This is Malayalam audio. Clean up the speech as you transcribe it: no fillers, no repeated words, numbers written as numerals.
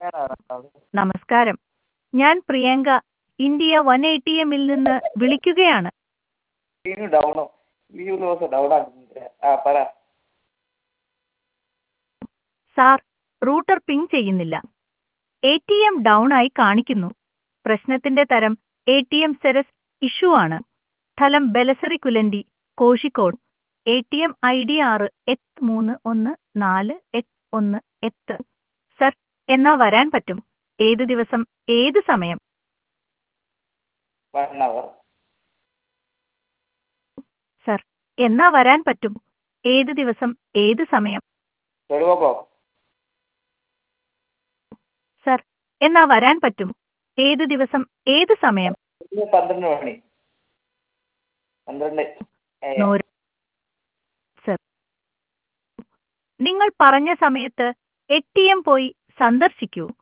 നമസ്കാരം. ഞാൻ പ്രിയങ്ക, ഇന്ത്യ 180 നിന്ന് വിളിക്കുകയാണ്. ലീവ് ഡൗണോ ലീവ് ദിവസം ഡൗൺ ആക്കുന്നില്ല. പറ. സാർ, റൂട്ടർ പിങ് ചെയ്യുന്നില്ല. ATM ഡൗൺ ആയി കാണിക്കുന്നു. പ്രശ്നത്തിന്റെ തരം ATM സെരസ് ഇഷ്യൂ ആണ്. സ്ഥലം ബെലസറി കുലൻഡി, കോഴിക്കോട്. ATM ID 6-314-1. സർ, എന്നാ വരാൻ പറ്റും? ഏത് ദിവസം, ഏത് സമയം? 1 hour. സർ, എന്നാ വരാൻ പറ്റും? ഏത് ദിവസം, ഏത് സമയം? 12 o'clock. സർ, എന്നാ വരാൻ പറ്റും? ഏത് ദിവസം, ഏത് സമയം? 12 മണി. 12 നൂറ്. സർ, നിങ്ങൾ പറഞ്ഞ സമയത്ത് ATM പോയി സന്ദർശിക്കൂ.